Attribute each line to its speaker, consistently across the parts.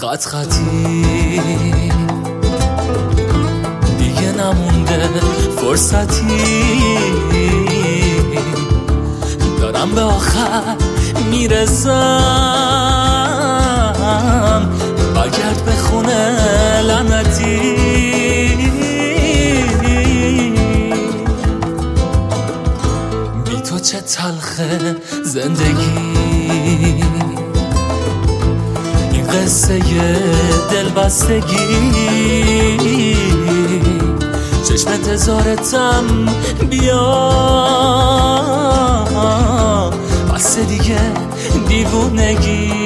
Speaker 1: خط خطی دیگه نمونده فرصتی، دارم به آخر میرسم، برگرد به خونه لعنتی. بی تو چه تلخه زندگی، این قصه دلبستگی، چشم انتظارتم بیا، بس دیگه دیوونگی.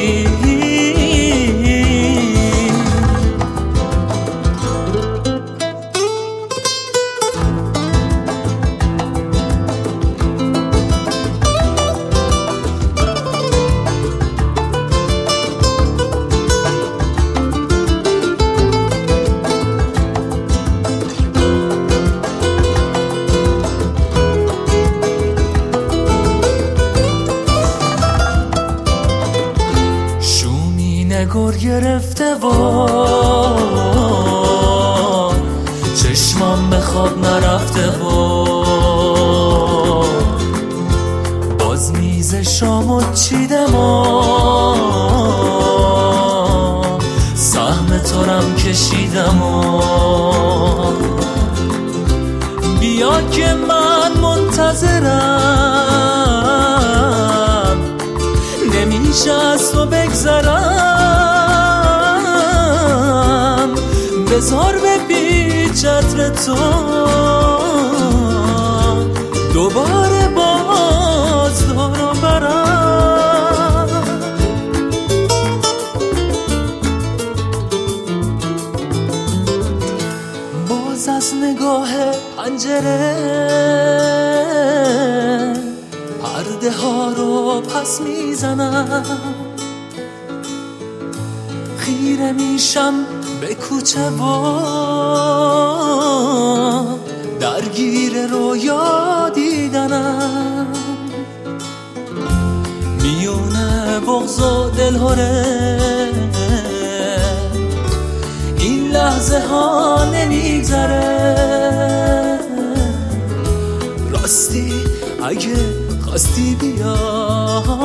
Speaker 1: نگار گرفته و چشمام به خواب نرفته و باز میز شامو چیدم و سهم تارم کشیدم و بیا که من منتظرم، نمیشه از تو بگذرم، بذار بپیچ عطر تو دوباره باز دارم برم. باز از نگاه پنجره پرده ها رو پس میزنم، خیره میشم به کوچه و درگیر رویا دیدنم، میونه بغض و دلهره این لحظه ها نمیگذره. راستی اگه خواستی بیا